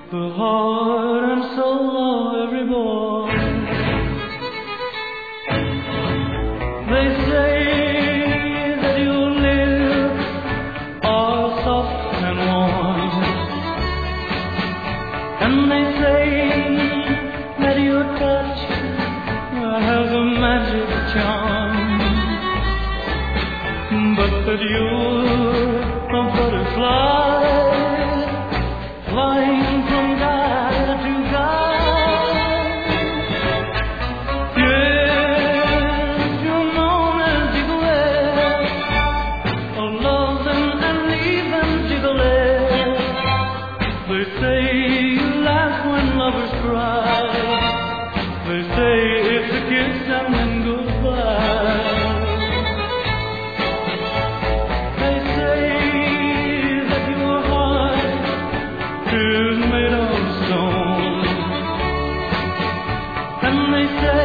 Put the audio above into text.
the heart and soul of every boy. They say that your lips are soft and warm, and they say that your touch has a magic charm, but that you're a butterfly flying from guy to guy. Yes, you're known as Gigolette, oh, love them and leave them Gigolette. They say you laugh when lovers cry. They say it's a kiss and then goodbye. Is made of stone, and they say